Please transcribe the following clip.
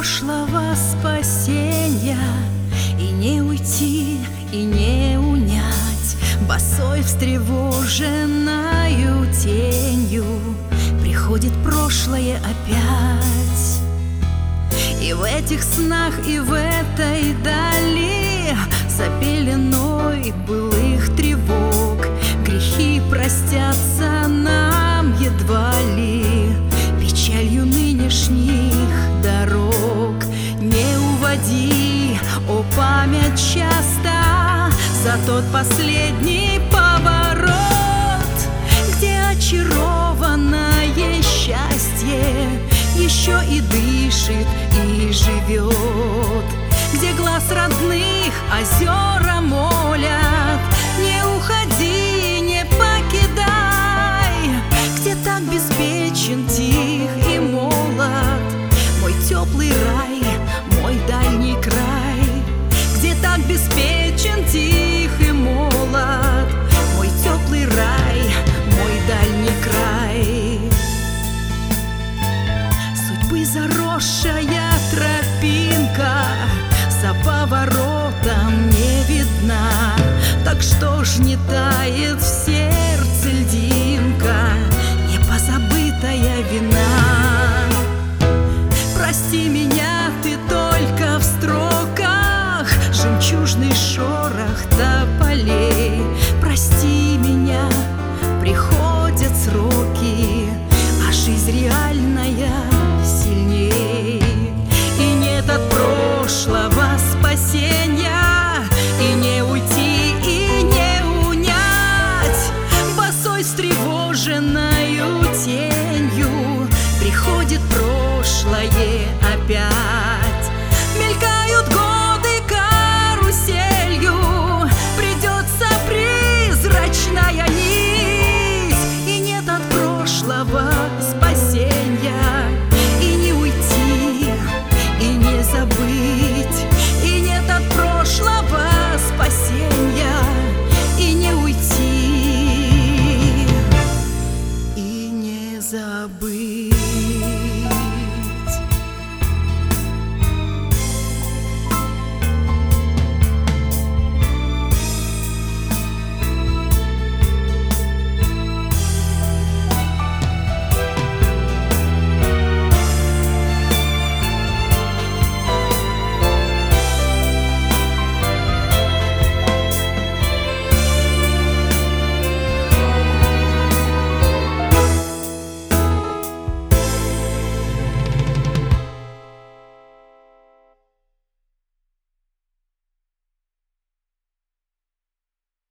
прошлого спасенья, и не уйти, и не унять босой встревоженною тенью. Приходит прошлое опять, и в этих снах, и в этой дали за пеленой былых тревог грехи простятся нам едва ли печалью нынешних дорог. Не уводи, о память, часто за тот последний поворот, где очарованное счастье еще и дышит, и живет, где глаз родных озера молят. Не уходи, не покидай, где так беспечен, тих и молод мой теплый рай, мой дальний край, где так беспечен, тих и молод мой теплый рай, мой дальний край. Судьбы заросшая тропинка за поворотом не видна, так что ж не тает в сердце льдинка, не позабытая вина. Прости меня ты только в строках, жемчужный шорох тополей. Прости меня, приходят сроки, а жизнь реальная сильней. И нет от прошлого спасения, и не уйти, и не унять босой встревоженною тенью. Приходит прошлое опять, мелькают годы каруселью, придется призрачная нить. И нет от прошлого спасения, и не уйти, и не забыть. И нет от прошлого спасения, и не уйти, и не забыть.